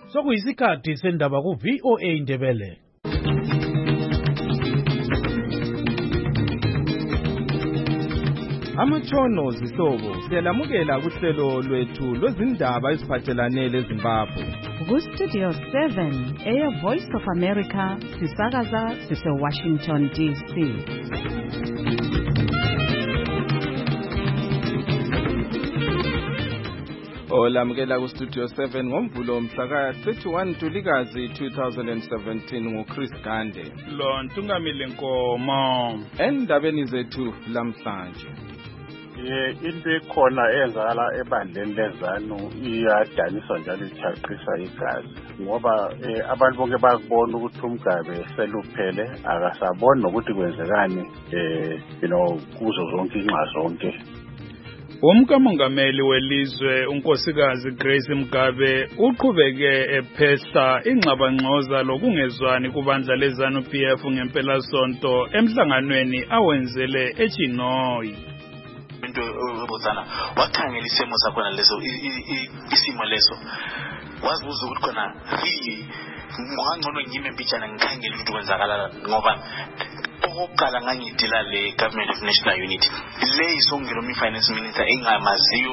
Sokuyisikhathi sendaba ku VOA Ndebele. Amatshono zihlobo siyalamukela kuhlelo lwethu lwezindaba eziphathelane leZimbabwe. Ku-Studio 7 Air Voice of America sisakaza sise-Washington DC. Olamukela ku-Studio 7 ngomvulo mhla ka-31 Ntulikazi 2017 nguChris Gande. Lo Ntungamile Nkomo. Endabeni zethu lamhlanje. Into ekhona eyenzakala ebandleni leZanu iyadanisa njalo ithaqisa igazi ngoba abantu bonke bayakubona ukuthi uMgabe seluphele akasaboni nokuthi kwenzekani kuzo zonke inxa zonke. Umkamongameli welizwe unkosikazi Grace Mugabe uqhubeke ephesa ingxabangxoza lokungezwani kubandla leZanu PF ngempela sonto emhlanganweni awenzele eChinoyi. Into obuzana wakhangela isimo sakhona leso isimo leso wazibuza ukuthi khona ngangcono ngime empitshana ngikhangela ukuthi kwenzakala ngoba okokuqala ngangidila le Government of National Unity le isongelo mi-finance minister engamaziyo.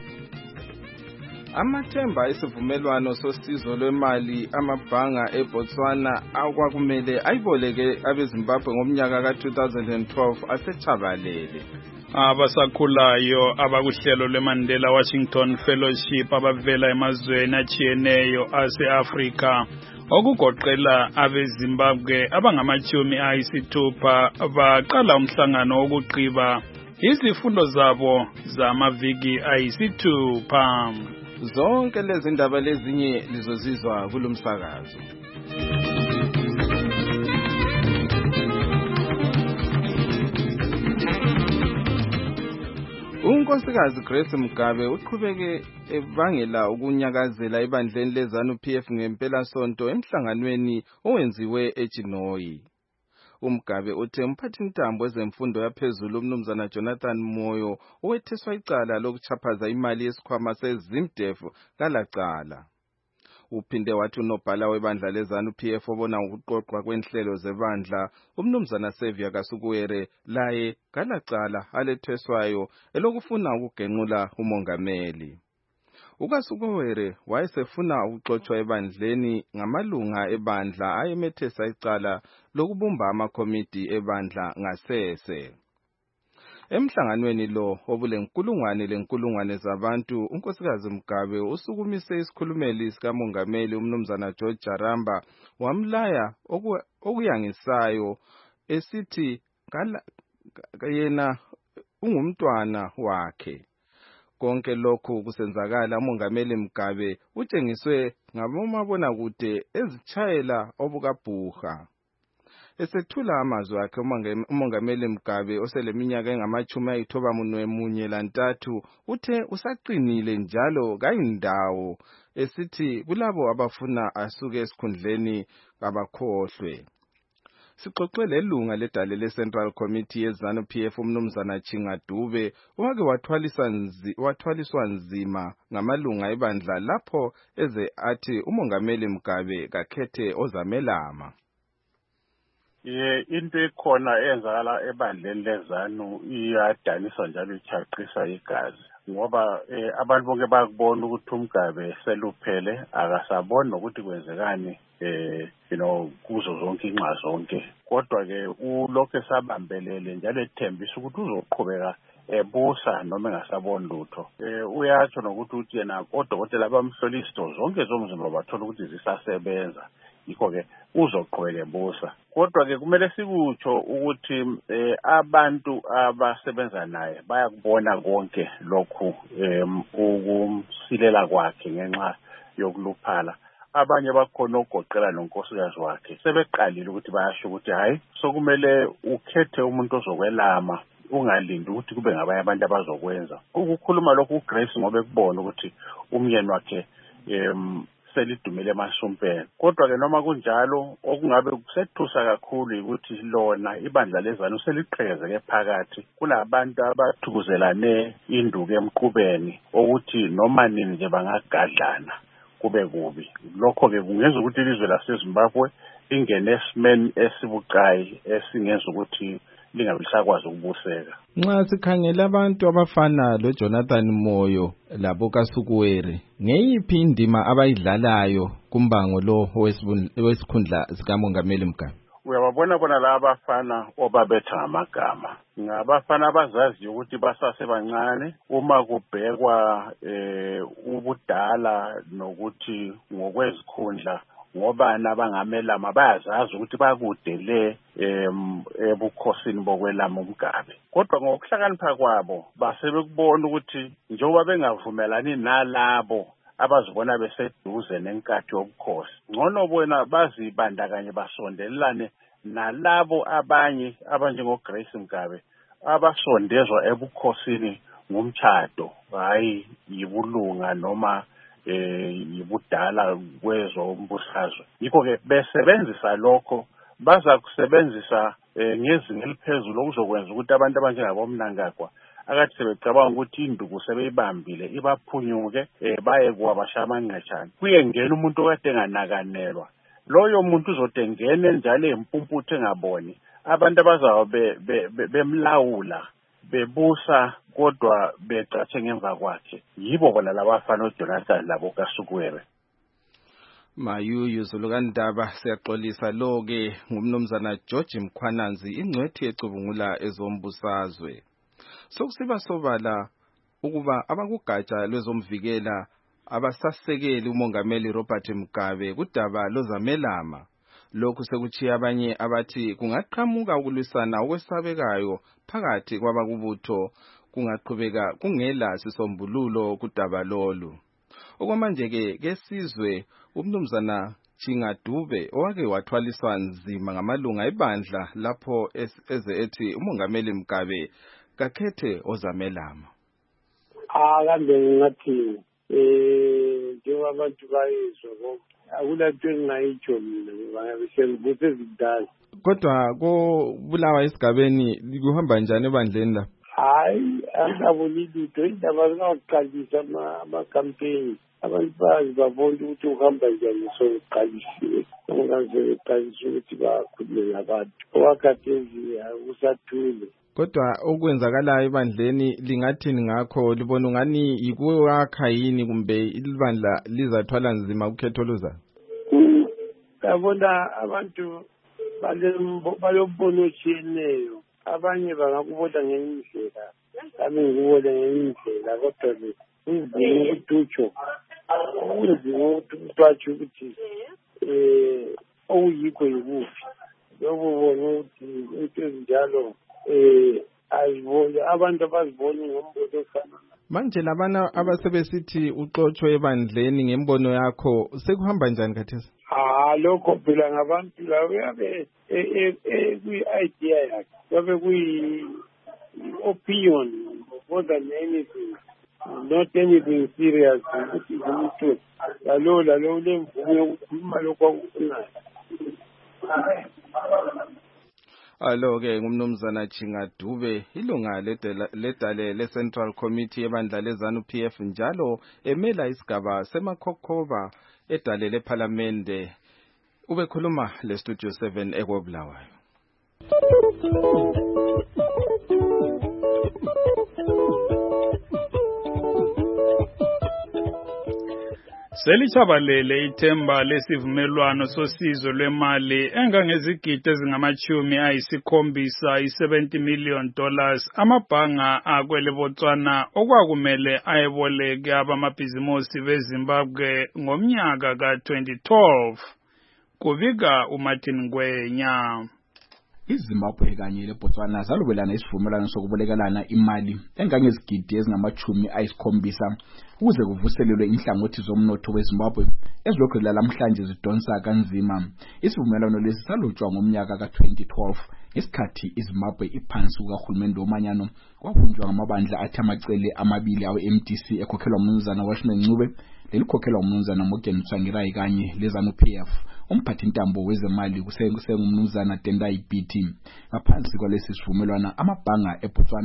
Amathemba isivumelwano sosizo lwemali amabhanga eBotswana akwakumele ayiboleke abeZimbabwe ngomnyaka ka-2012 asechabalele. Abasakhulayo abakuhlelo lweMandela Washington Fellowship abavela emazweni achiyeneyo ase-Afrika okugoqela abeZimbabwe abangama-60 baqala umhlangano wokugqiba izifundo zabo zamaviki ayisithupha. Zonke lezi ndaba lezinye lizozizwa kulomsakazo. Unkosikazi Grace Mugabe uqhubeke ebangela ukunyakazela ebandleni leZanu PF ngempela sonto emhlanganweni owenziwe eChinoyi. uMgabe uthe umphathintambo wezemfundo yaphezulu umnumzana Jonathan Moyo owetheswa icala lokuchaphaza imali yesikhwama seZimDef kalacala. Uphinde wathi unobhala webandla leZanu PF obona ukuqoqwa kwenhlelo zebandla umnumzana Xavier Kasukuwere laye kalacala aletheswayo elokufuna ukugenqula umongameli. uKasukuwere wayesefuna ukuxoxwa ebandleni ngamalunga ebandla ayemethesa icala lokubumba amakomiti ebandla ngasese. Emhlanganweni lo obulenkulungwane zabantu unkosikazi Mugabe usukumise isikhulumeli sikamongameli umnumzana George Jaramba wamlaya okuyangisayo esithi yena ungumntwana wakhe. Konke lokhu kusenzakala umongameli Mugabe utshengiswe ngabomabonakude ezitshayela obukabhuha. Esethula amazwi akhe umongameli Mugabe oseleminyaka engama-93 uthe usaqinile njalo kayindawo esithi kulabo abafuna asuke esikhundleni abakhohlwe. Sixoxe lelunga ledale le-Central Committee yeZanu PF umnumzana Chinga Dube owake wathwaliswa nzima ngamalunga ebandla lapho eze athi umongameli Mugabe kakhethe ozamelama. Into ekhona eyenzakala ebandleni leZanu iyadanisa njalo ithaqisa igazi ngoba abantu bonke bayakubona ukuthi uMgabe seluphele akasaboni nokuthi kwenzekani kuzo zonke inxa zonke. Kodwa ke ulokhu esabambelele njalo ethembisa ukuthi uzoqhubeka ebusa noma engasaboni lutho. Uyatsho nokuthi yena odokotela bamhlolisto zonke zomzimba bathola ukuthi zisasebenza. Yikho ke uzoqhubeka ebusa. Kodwa ke kumele sikutsho ukuthi abantu abasebenza naye bayakubona konke lokhu ukumsilela kwakhe ngenxa yokuluphala. Abanye bakhona ogoqela nonkosikazi wakhe sebeqalile ukuthi bayasho ukuthi hayi sokumele ukhethe umuntu ozokwelama ungalindi ukuthi kube ngabanye abantu abazokwenza. Ukukhuluma lokhu uGrace ngoba ekubona ukuthi umyeni wakhe selidumile emasumpeni. Kodwa ke noma kunjalo okungabe kusethusa kakhulu ukuthi lona ibandla leZanu seliqhezeke phakathi kunabantu abathukuzelane induku emqubeni ukuthi noma nini nje bangagadlana. kube kubi. Lokho-ke kungenza ukuthi ilizwe laseZimbabwe ingene esimeni esibucayi esingenza ukuthi lingabe lisakwazi ukubuseka. Nxa sikhangela abantu abafana loJonathan Moyo labo kaSukuwere, ngeyiphi indima abayidlalayo kumbango lo wesikhundla sikaMongameli Mugabe? Uyababona bona laba abafana obabetha ngamagama ngabafana abazaziyo ukuthi basasebancane uma kubhekwa ubudala nokuthi ngokwezikhundla ngobani abangamelama bayazazi ukuthi bakudele ebukhosini bokwelama uMgabe. Kodwa ngokuhlakanipha kwabo basebekubona ukuthi njengoba bengavumelani nalabo abazibona beseduze nenkathi yobukhosi, ngcono bona bazibandakanye basondelane nalabo abanye abanjengoGrace Mugabe abasondezwa ebukhosini ngumtshado, hayi yibulunga noma yibudala kwezombusazwe. Yikho-ke besebenzisa lokho baza kusebenzisa ngezinga eliphezulu okuzokwenza ukuthi abantu abanjengabo Mnangagwa akathi sebecabanga ukuthi induku sebeyibambile ibaphunyuke baye kwabasha amangqetshana. Kuye ngena umuntu okade enganakanelwa, loyo muntu uzothi ngene njalo empumputhe engaboni abantu abazabe bemlawula bebusa kodwa becatshe ngemva kwakhe. Yibo bona labafana uJonathan labo kaSukuwere. Mayuyu Zulukandaba, siyaxolisa lo-ke ngumnumzana George Mkhwananzi, ingcwethi ecubungula ezombusazwe. Sokusiba sobala ukuba abakugatsha lwezomvikela abasasekeli uMongameli Robert Mugabe kudaba lozamelama. Lokhu sekuchiya abanye abathi kungaqhamuka ukulwisana okwesabekayo phakathi kwabakubutho kungaqhubeka kungela sisombululo kudaba lolu. Okwamanje-ke kesizwe umnumzana Chingadube owake wathwaliswa nzima ngamalunga ebandla lapho eze ethi uMongameli Mugabe kakhethe ozamelama. Kambe ngathi njengoba abantu bayizwa konke akulanto engingayitsho mina ngoba ngisengibuthe zidala. Kodwa ko-Bulawayo esigabeni kuhamba njani ebandleni la? Hayi, angaboni lutho, indaba zingaqalisa ama-campaign. Abantu bazi babona ukuthi uhamba njani sokuqalisiwe. Ongazeqalisa ukuthi bakhulume nabantu. Owakhathezi akusathule. Kodwa okwenzakalayo ebandleni lingathini ngakho? Libona ungani yikuwakha yini kumbe ibandla lizathwala nzima ukhetho luza? Ngabona abantu balombono otshiyeneyo. Abanye bangakubona ngenye indlela, abanye ngikubona ngenye indlela, kodwa kunzima ukuthi utsho. Kunzima ukuthi umuntu atsho ukuthi okuyikho yikuphi. Lokho bona ukuthi into ezinjalo azibone abantu abaziboni ngombono ofana. Manje labana abasebesithi uxotshwe ebandleni ngembono yakho sekuhamba njani khathesi? Lokho phela ngabantu labo yabe kwi-idea yakhe, yabe kuyi-opinion more than anything, not anything serious, ukuthi umuntu lalo lemvume yokukhuluma lokho akufunayo. Alo-ke ngumnumzana Chingadube, ilunga ledale le-Central Committee ebandla leZANU-PF njalo emela isigaba seMakhokhoba edale lephalamende. Ubekhuluma le-Studio 7 eKobulawayo. Selichabalele ithemba lesivumelwano sosizo lwemali engangezigidi ezingama-70 $70 million amabhanga akwele Botswana okwakumele ayeboleke abamabhizimusi beZimbabwe ngomnyaka ka-2012. Kubika uMartin Ngwenya. iZimbabwe kanye leBotswana zalobelana isivumelwano sokubolekelana imali engangezigidi ezingama-70 ukuze kuvuselelwe inhlangothi zomnotho weZimbabwe ezilokhu lalamhlanje zidonsa kanzima. Isivumelwano lesi salotshwa ngomnyaka ka-2012 isikhathi iZimbabwe iphansi kukahulumende womanyano kwabunjwa ngamabandla athi amacele amabili awe-MDC ekhokhelwa umnumzana Washington Ncube lelikhokhelwa umnumzana Morgan Tsvangirai kanye leZANU-PF. Umphathi intambo wezemali kusengumnumzana Tendai Biti. Ngaphansi kwalesi sivumelwano amabhanga eBotswana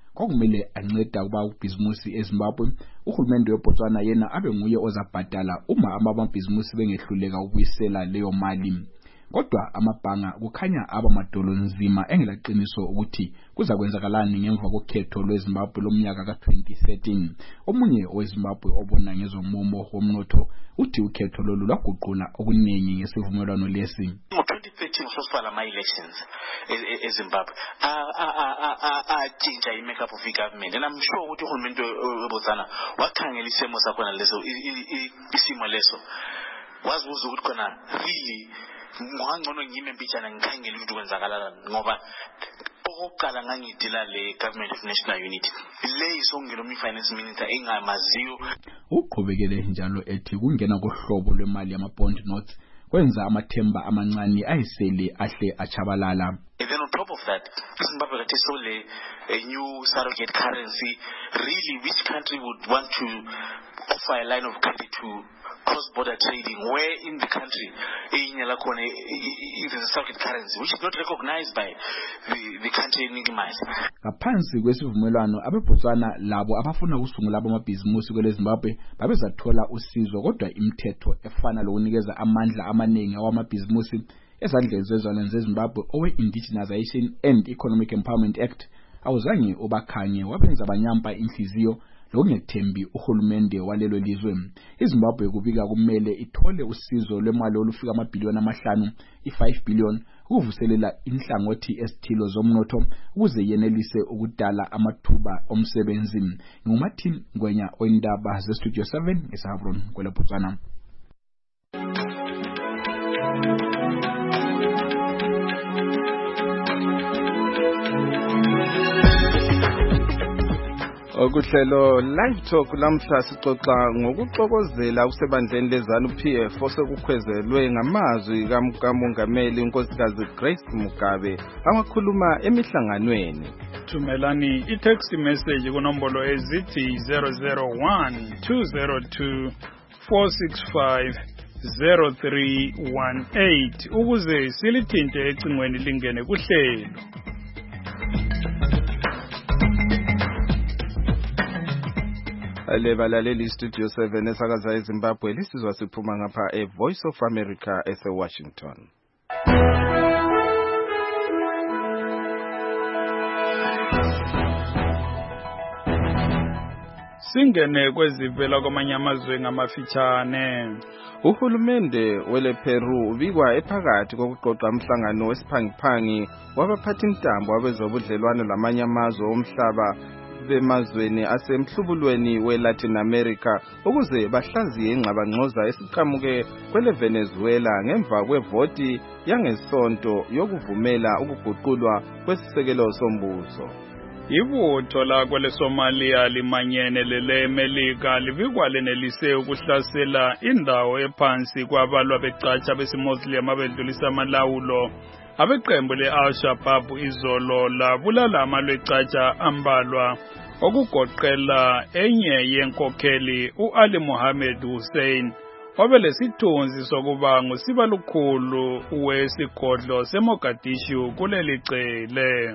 kwakumele anceda kuba ubhizimusi eZimbabwe. Uhulumende weBotswana yena abe nguye ozabhadala uma amabhizimusi bengehluleka ukubuyisela leyo mali. Kodwa amabhanga kukhanya abamadolo nzima engelaqiniso ukuthi kuzakwenzakalani ngemva kokhetho lweZimbabwe lomnyaka ka-2013. Omunye weZimbabwe obona ngezomumo womnotho uthi ukhetho lolu lwaguqula okuningi ngesivumelwano lesi. Ngo-2013 sosifala ama-elections eZimbabwe change i-makeup of i-government, and I'm sure ukuthi uhulumende weBotswana wakhangela isimo sakhona leso, isimo leso wazibuza ukuthi khona really ngangcono ngime mbijana ngikhangela ukuthi kwenzakala ngoba okokuqala ngangidila le government of national unity le isongela umfinance minister engamaziyo. Uqhubekele njalo ethi kungena kohlobo lwemali yama-bond notes kwenza amathemba amancane ayisele ahle achabalala. And then on top of that, Zimbabwe got a new surrogate currency. Really, which country would want to offer a line of credit to cross-border trading, where in the country it is a surrogate currency, which is not recognized by the country enigmatized. Ngaphansi kwesivumelwano abeBotswana labo abafuna ukusungula amabhizimusi kwele Zimbabwe babezathola usizo, kodwa imithetho efana lokunikeza amandla amaningi awamabhizimusi ezandleni zezizwana zeZimbabwe owe-Indigenization and Economic Empowerment Act awuzange ubakhanye wabenza abanyampa inhliziyo lokungethembi uhulumende walelo lizwe. iZimbabwe kubika kumele ithole usizo lwemali olufika amabhiliyoni amahlanu, i-5 billion, ukuvuselela inhlangothi esithilo zomnotho ukuze yenelise ukudala amathuba omsebenzi. NguMartin Ngwenya oyindaba zeStudio 7 eShavron kwele Botswana. Okuhlelo live talk lamhla sixoxa ngokuxokozela usebandleni lezanu PF osekukhwezelwe ngamazwi kaMongameli uNkosikazi Grace Mugabe angakhuluma emihlanganweni. Thumelani i-text message kunombolo ezithi 001-202-465-0318 ukuze silithinte ecingweni lingene kuhlelo. Lebalaleli Studio 7 esakaza eZimbabwe lisizwa siphuma ngapha Voice of America eseWashington. Singene kwezivela kwamanye amazwe ngamafitshane. Uhulumende wele Peru ubikwa ephakathi kokuqoqa umhlangano wesiphangiphangi wabaphathi intambo abezobudlelwano lamanye amazwe omhlaba bemazweni asemhlubulweni weLatin America ukuze bahlaziye ingxabangxoza esiqhamuke kwele Venezuela ngemva kwevoti yangesonto yokuvumela ukuguqulwa kwesisekelo sombuso. Ibutho lakwele Somalia limanyene lele Melika libikwa lenelise ukuhlasela indawo ephansi kwabalwa becatsha besimuslim abedlulisa amalawulo. Abeqembu le-Al-Shabaab izolo labulala amalwecatsha ambalwa okugoqela enye yenkokheli u-Ali Mohammed Hussein wabelesithunzi sokuba ngusibalukhulu wesigodlo seMogadishu kuleli cele.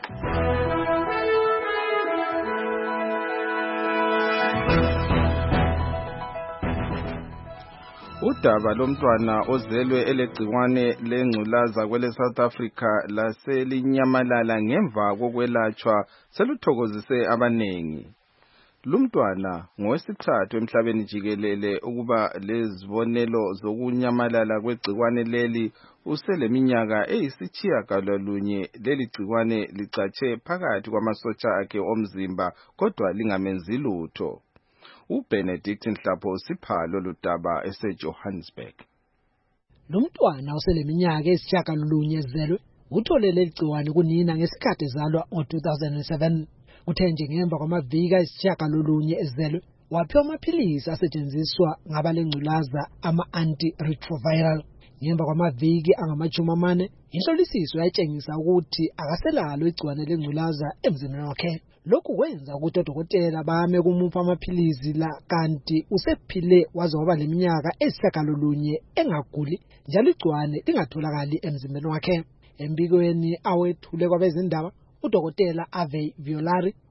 Udaba lomntwana ozelwe elegciwane lengculaza kwele South Africa laselinyamalala ngemva kokwelatshwa seluthokozise abanengi. Lumntwana ngowesithathu emhlabeni jikelele ukuba lezibonelo zokunyamalala kwegciwane leli useleminyaka eyisitshiyagalolunye. Leli gciwane licatshe phakathi kwamasotsha akhe omzimba kodwa lingamenzi lutho. uBenedict Nhlapho siphalo ludaba eseJohannesburg. Lumntwana oseleminyaka eyisitshiyagalolunye ezelwe utholele igciwane kunina ngesikhathi ezalwa ngo-2007. Uthe nje ngemva kwamaviki ayisitshiyagalolunye ezelwe waphiwa amaphilisi asetshenziswa ngabalengculaza ama-antiretroviral. Ngemva kwamaviki angama-40 inhlolisiso yayitshengisa ukuthi akaselalo igciwane lengculaza emzimbeni wakhe. Lokhu kwenza ukuthi odokotela bame kumupha amaphilisi la kanti usephile waze waba leminyaka eyisitshiyagalolunye engaguli njalo igciwane lingatholakali emzimbeni wakhe. Embikweni awethule kwabezindaba udokotela Ave Violari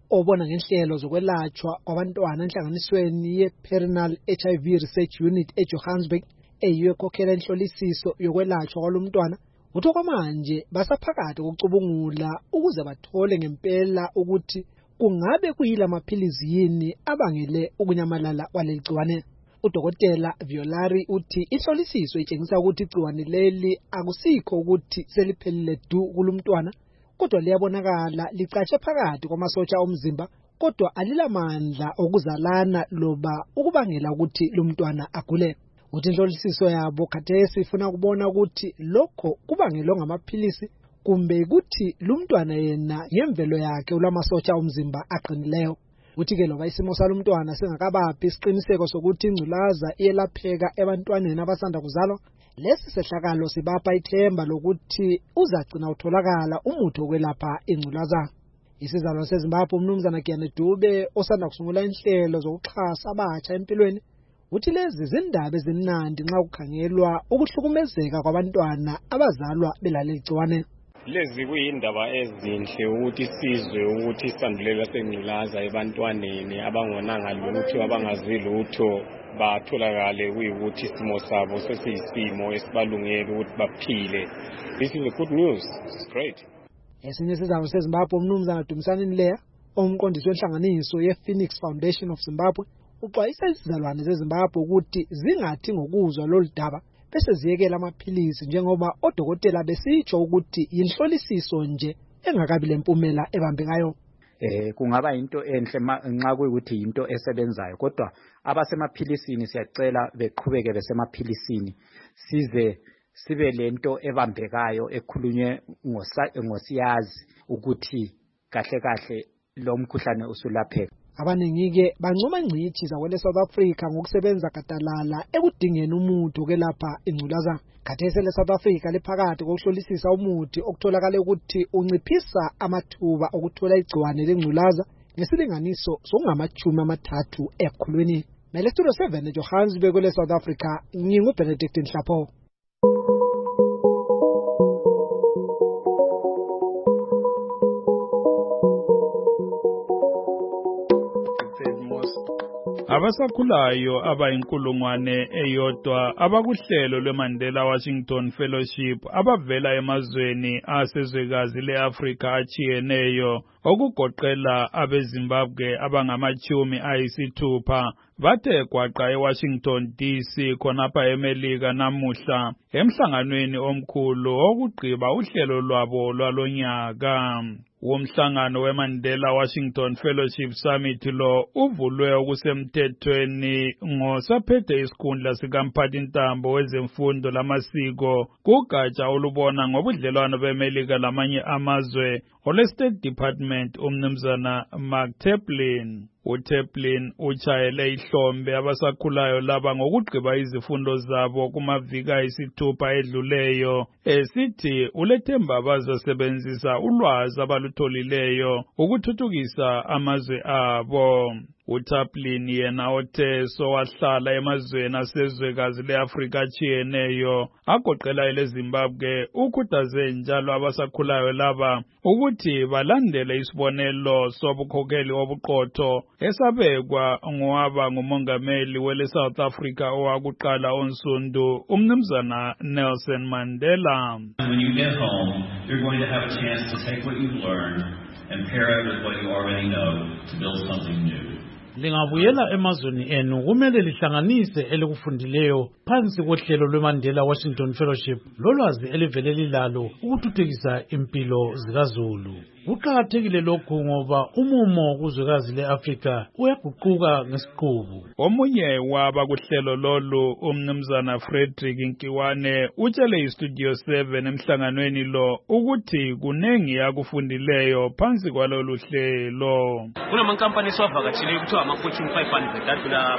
obona ngenhlelo zokwelatshwa kwabantwana enhlanganisweni ye-Perennial HIV Research Unit eJohannesburg eyiyo ekhokhela inhlolisiso yokwelatshwa kwalomntwana utho kwamanje basaphakathi kokucubungula ukuze bathole ngempela ukuthi kungabe kuyila maphilizi yini abangele ukunyamalala kwaleli gciwane. Udokotela Violari uthi inhlolisiso itshengisa ukuthi igciwane leli akusikho ukuthi seliphelile du kulumntwana kodwa liyabonakala licatshe phakathi kwamasotsha omzimba kodwa alilamandla okuzalana loba ukubangela ukuthi lumntwana agule. Uthi inhlolisiso yabo khathesi ifuna ukubona ukuthi lokho kubangelwa ngamaphilisi kumbe ukuthi lumntwana yena ngemvelo yakhe ulamasotsha omzimba aqinileyo. Uthi ke loba isimo salumntwana singakabaphi isiqiniseko sokuthi ingculaza iyelapheka ebantwaneni abasanda kuzalwa, lesi sehlakalo sibapha ithemba lokuthi uzagcina utholakala umuthi wokwelapha ingculaza. Isizalwane seZimbabwe umnumzana Giyane Dube osanda kusungula inhlelo zokuxhasa abatsha empilweni uthi lezi zindaba ezimnandi nxa kukhangelwa ukuhlukumezeka kwabantwana abazalwa belaleli gciwane. Lezi kuyindaba ezinhle ukuthi sizwe ukuthi isandulelo sengculaza ebantwaneni abangonanga lutho abangazi lutho batholakale kuyikuthi isimo sabo sesiyisimo esibalungele ukuthi baphile. This is a good news. It's great. Esinye isizalwane seZimbabwe umnumzana Dumisani Nleya omqondisi wenhlanganiso ye-Phoenix Foundation of Zimbabwe uxwayisa izizalwane zeZimbabwe ukuthi zingathi ngokuzwa lolu daba bese ziyekela amaphilisi njengoba odokotela besitsho ukuthi inhlolisiso nje engakabi lempumela ebambekayo. Kungaba into enhle nxa kuyikuthi into esebenzayo kodwa abasemaphilisini siyacela beqhubeke besemaphilisini sibe lento ebambekayo ekhulunywe ngosiyazi ukuthi kahle lo mkhuhlane usulapheka. Abaningi-ke bancoma ngcithi zakwele South Africa ngokusebenza gadalala ekudingeni umuthi wokwelapha ingculaza. Khathesi le-South Africa liphakathi kokuhlolisisa umuthi okutholakala ukuthi unciphisa amathuba okuthola igciwane lengculaza ngesilinganiso sokungama-30 ekhulwini. Mele Studio 7 eJohannesburg kwele South Africa, nginguBenedict Nhlapho. Abasakhulayo abayinkulungwane eyodwa abakuhlelo lweMandela Washington Fellowship abavela emazweni asezwekazi leAfrika achiyeneyo okugoqela abeZimbabwe abangama-60 bathe gwaqa eWashington DC khonapha eMelika namuhla emhlanganweni omkhulu okugqiba uhlelo lwabo lwalonyaka. Umhlangano weMandela Washington Fellowship Summit lo uvulwe okusemthethweni ngosaphethe isikhundla sikamphathintambo wezemfundo lamasiko kugatsha olubona ngobudlelwano beMelika lamanye amazwe ole-State Department umnumzana Mark Taplin. uTaplin utshayele ihlombe abasakhulayo laba ngokugqiba izifundo zabo kumaviki ayisithupha edluleyo esithi ulethemba bazosebenzisa ulwazi abalutholileyo ukuthuthukisa amazwe abo. uTaplin yena othe sowahlala emazweni asezwekazi leAfrika achiyeneyo agoqela eleZimbabwe ukhuthaze njalo abasakhulayo laba ukuthi balandele isibonelo sobukhokheli obuqotho esabekwa ngowaba ngumongameli wele South Africa owakuqala onsundu umnumzana Nelson Mandela. When you get home, you're going to have a chance to take what you've learned and pair it with what you already know to build something new. Lingabuyela emazweni enu kumele lihlanganise elikufundileyo phansi kohlelo lweMandela Washington Fellowship lolwazi elivele lilalo ukuthuthukisa impilo zikaZulu. Kuqakathekile lokhu ngoba umumo kuzwekazi leAfrika uyaguquka ngesiqubu. Omunye wabakuhlelo lolu umnumzana Frederick Nkiwane utshele iStudio 7 emhlanganweni lo ukuthi kunengi yakufundileyo phansi kwalolu hlelo. Kunamankampani esiwavakatshile kuthiwa ama-Fortune 500 adlula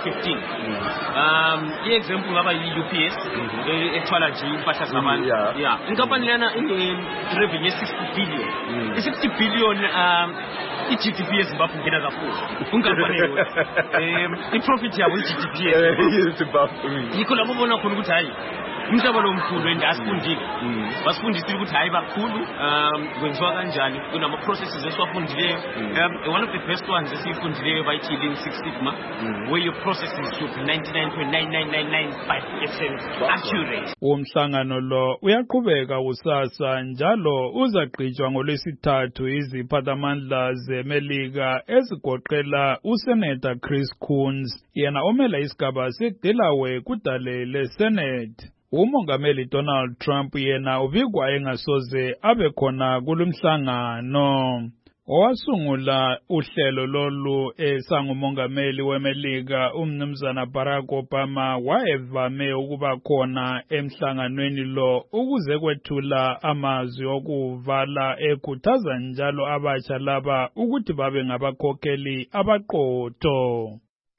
15. I-example ngaba yi-UPS ethwala nje impahla zabantu. Inkampani lena ine-revenue ye-60 billion. I-60 billion i-GDP yeZimbabwe ngena kakhulu. Ungafanele i-profit yabo i-GDP yeZimbabwe. Yikho lapho bona khona ukuthi hayi umhlaba lo mkhulu endasifundile basifundisile ukuthi hayi bakhulu kwenziwa kanjani kunama processes esiwafundileyo one of the best ones esifundileyo bayithi Lean Six Sigma where your processes should be 99.99995% accurate. Umhlangano lo uyaqhubeka kusasa njalo uzagqitshwa ngolwesithathu iziphathamandla zeMelika ezigoqela uSenator Chris Coons yena omela isigaba seDelaware kudale leSenate. Umongameli Donald Trump yena ubikwa engasoze abe khona kulomhlangano. Owasungula uhlelo lolu esangumongameli weMelika umnumzana Barack Obama wayevame ukuba khona emhlanganweni lo ukuze kwethula amazwi okuvala ekhuthaza njalo abatsha laba ukuthi babe ngabakhokheli abaqotho.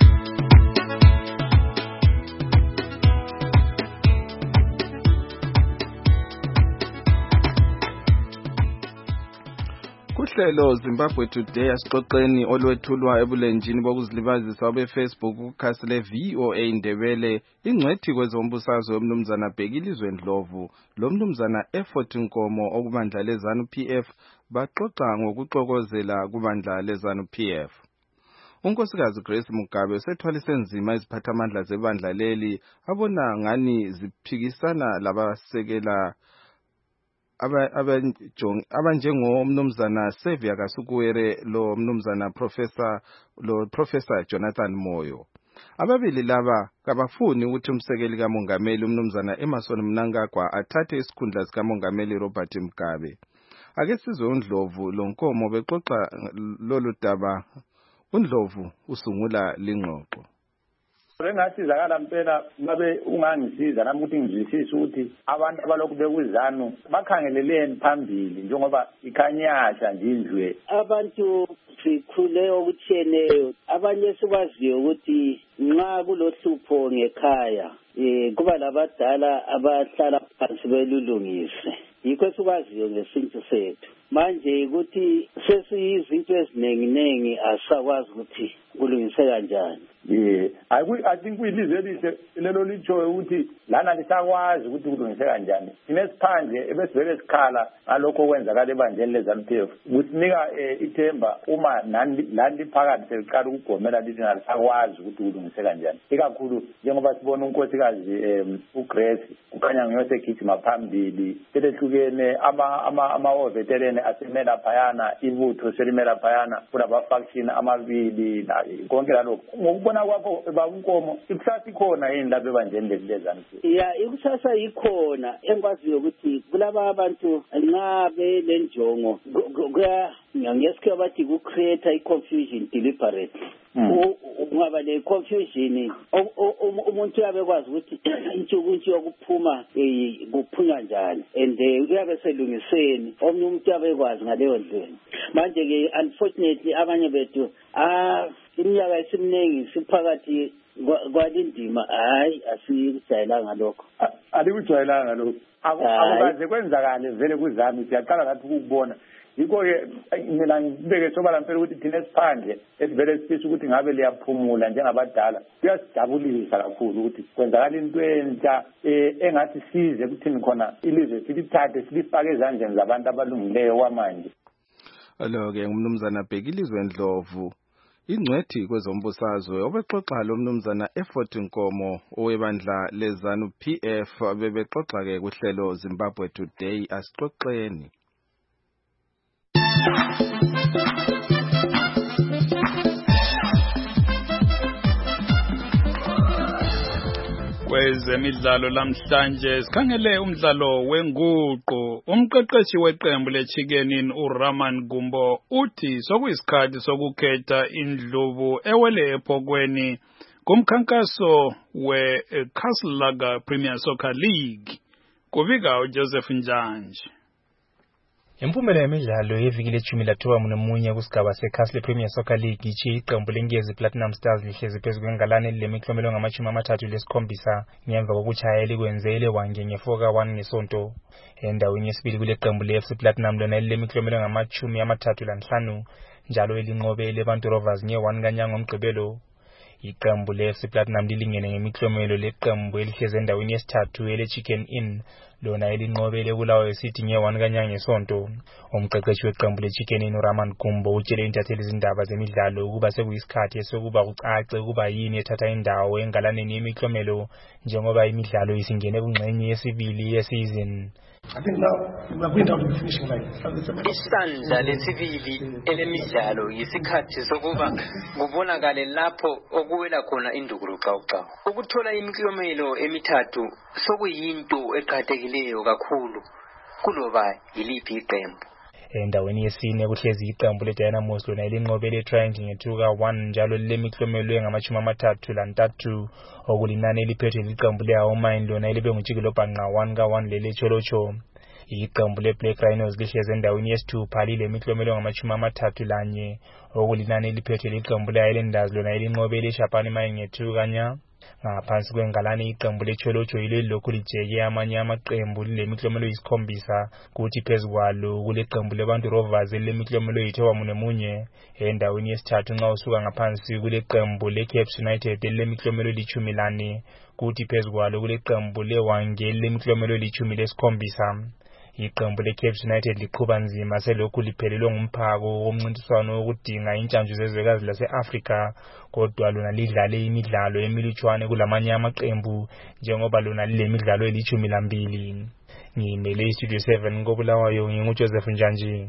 Kuhlelo Zimbabwe Today asixoxeni olwethulwa ebulenjini bokuzilibazisa obeFacebook kukhasi leVOA Indebele ingcwethi kwezombusazwe yomnumzana Bhekilizwe Ndlovu lomnumzana Effort Nkomo okubandla leZanu PF baxoxa ngokuxokozela kubandla leZanu PF. Unkosikazi Grace Mugabe usethwalise nzima iziphathamandla zebandla leli abona ngani ziphikisana labasekela abanjengomnumzana Xavier Kasukuwere lo mnumzana Professor Jonathan Moyo. Ababili laba kabafuni ukuthi umsekeli kamongameli umnumzana Emmerson Mnangagwa athathe isikhundla sikamongameli Robert Mugabe. Ake sizwe uNdlovu loNkomo bexoxa lolu daba. uNdlovu usungula lingxoxo. Bengasizakala impela babe ungangisiza nami ukuthi ngizwisise ukuthi abantu abalokhu bekuzanu bakhangeleleni phambili njengoba ikhanyasha nje indlwe. Abantu sikhule okutshiyeneyo abanye sikwaziyo ukuthi nxa kulohlupho ngekhaya kuba labadala abahlala phansi belulungise. Yikho sikwaziyo ngesintu sethu. Manje ukuthi sesiyizinto ezinenginengi asakwazi ukuthi kulungise kanjani. I think kuyilizwe elihle lelo litsho ukuthi lana lisakwazi ukuthi kulungise kanjani. Sinesiphandle ebesivele sikhala ngalokho okwenzakala ebandleni leZanu-PF. Kusinika ithemba uma lani liphakathi seliqala ukugomela lithi nalisakwazi ukuthi kulungise kanjani. Ikakhulu njengoba sibona unkosikazi uGrace kukhanya ngiyosegijima phambili selehlukene ama-veterane asemela phayana ibutho selimela phayana kulaba faction amabili konke lalokho. Ngokubona kwakho bakunkomo ikusasa ikhona yini lapha ebanjeni leZanu-PF? Ikusasa ikhona engikwaziyo ukuthi kulaba abantu nxa belenjongo ngesikhathi bathi ku-create i-confusion deliberately. Ungaba le confusion umuntu uyabe kwazi ukuthi intshukuntshu yokuphuma kuphunywa njani and uyabe selungiseni omunye umuntu uyabe kwazi ngaleyo ndlela. Manje ke unfortunately abanye bethu iminyaka esimningi siphakathi kwalindima hayi asikujayelanga lokho. Alikujayelanga lokho. Akukaze kwenzakale vele kuzami siyaqala ngathi ukubona. Yikho-ke mina ngibeke sobala mpela ukuthi thina esiphandle esivele sifisa ukuthi ngabe liyaphumula njengabadala kuyasijabulisa kakhulu ukuthi kwenzakala into entsha engathi size kuthini khona ilizwe silithathe silifake ezandleni zabantu abalungileyo kwamanje. Alo-ke umnumzana Bhekilizwe Ndlovu ingcwethi kwezombusazwe obexoxa lo mnumzana Effort Nkomo owebandla leZanu PF bebexoxa-ke kuhlelo Zimbabwe Today asixoxeni. Kwezemidlalo lamhlanje sikhangele umdlalo wenguqu. Umqeqeshi weqembu leChicken uRaman Gumbo uthi sokuyisikhathi sokukhetha indlovu ewele ephokweni kumkhankaso weCastle Lager Premier Soccer League. Kubika uJoseph Njanje. Impumelelo yemidlalo yeviki le-19 kusigaba seCastle Premier Soccer League ichi iqembu leNgezi Platinum Stars lihlezi phezu kwengalane elilemiklomelo ngama-37 ngemva kokuchaya elikwenze elewange nge-4-1 ngesonto. Endaweni yesibili kule qembu le-FC Platinum lona elilemiklomelo ngama-35 njalo elinqobe eleBantu Rovers nge-1 kaNyanga ngomgqibelo. Iqembu le-FC Platinum lilingene ngemiklomelo leqembu elihleze endaweni yesithathu ele-Chicken Inn lona elinqobele kulawo esithi nge-1 kanyanga ngesonto. Umqeqeshi weqembu le-Chicken Inn uRaman Gumbo utshele intatheli izindaba zemidlalo ukuba sekuyisikhathi sokuba kucace ukuba yini ethatha indawo engalaneni yemiklomelo njengoba imidlalo isingene kungxenye yesibili yesizini. I think now we are going down to the finishing line. Isandla lesibili elemidlalo yisikhathi sokuba kubonakale lapho okuwela khona indukuruqawuqawu. Ukuthola imiklomelo emithathu sokuyinto eqhakathekileyo kakhulu kuloba yiliphi iqembu. Endaweni yesine kuhlezi iqembu leDynamos lona elinqobele Triangle nge-2-1 njalo lemiklomelo engama-33 okulinani eliphethwe liqembu leHaumine lona elibe nguTshikilobhanqa 1-1 leleCholocho. Iqembu leBlack Rhinos lihlezi endaweni yesithupha lilemiklomelo engama-31 okulinani eliphethwe liqembu leHighlanders lona elinqobele iShapani Mine nge-2-0. Ngaphansi kwengalane iqembu leCholocho yilo elilokhu lijeke amanye amaqembu lilemiklomelo 7 kuthi phezukwalo kuleqembu leBantu Rovers elilemiklomelo 91 endaweni yesithathu nxa usuka ngaphansi kuleqembu leCaps United elilemiklomelo 14 kuthi phezukwalo kuleqembu leHwange elilemiklomelo 17. Iqembu leCaps United liqhuba nzima selokhu liphelelwe ngumphako womncintiswano wokudinga intshantshu zezwekazi lase-Afrika kodwa lona lidlale imidlalo emilutshwane kulamanye amaqembu njengoba lona lilemidlalo 12. Ngimele iStudio 7 koBulawayo nginguJoseph Njanji.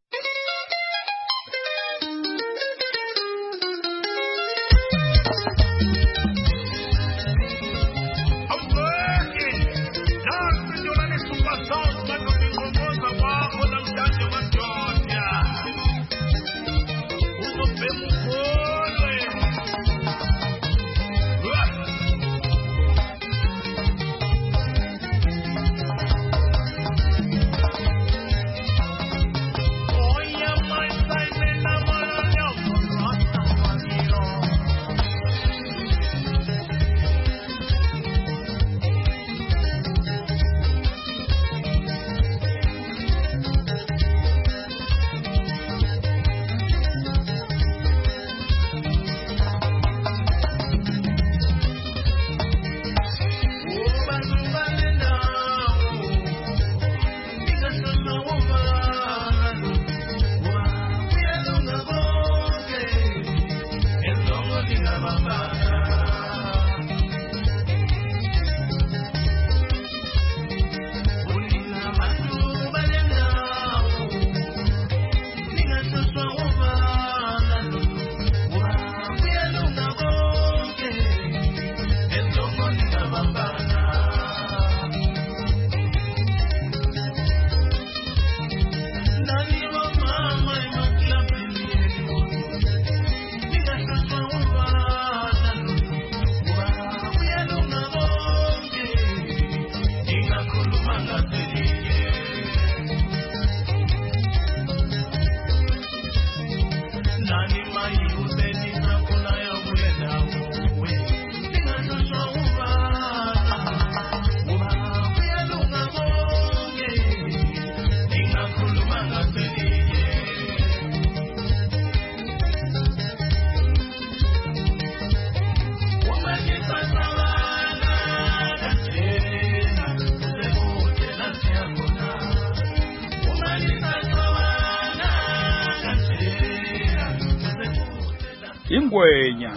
Ingwenya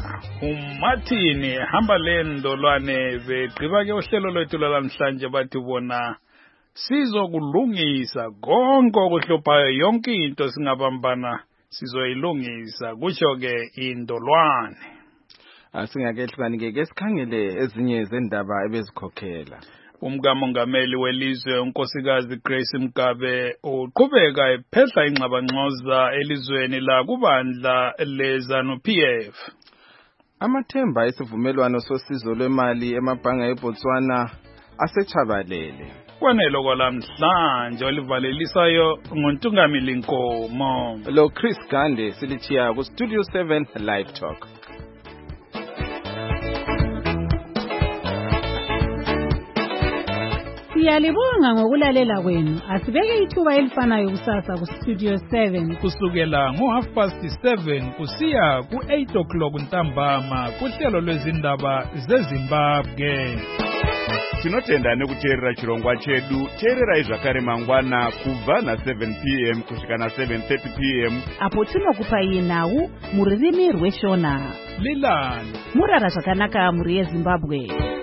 uMartin hamba lendolwane begqiba ke uhlelo lwethu lamhlanje bathi bona sizokulungisa konke okuhluphayo yonke into singabambana sizoyilungisa kusho ke indolwane. Asingakehlukani ke sikhangele ezinye zendaba ebezikhokhela. Umkamongameli welizwe unkosikazi Grace Mgabe uqhubeka ephehla ingxabangxoza elizweni la kubandla leZANU-PF. Amathemba esivumelwano sosizo lwemali emabhanga eBotswana asechabalele. Kwanelo kwalamhlanje olivalelisayo nguNtungamili Nkomo. Lo Chris Gande silithiya ku Studio 7 Live Talk. Siyalibonga ngokulalela kwenu. Asibeke ithuba elifanayo kusasa ku Studio 7 kusukela ngo7:30 kusiya ku8 ntambama kuhlelo lwezindaba zeZimbabwe. Tinotenda nekuteerera chirongwa chedu. Teererai zvakare mangwana kubva na7 p.m. kusvika na7:30 p.m. apo tinokupai nhau mururimi rweshona. Lilani murara zvakanaka muri yeZimbabwe.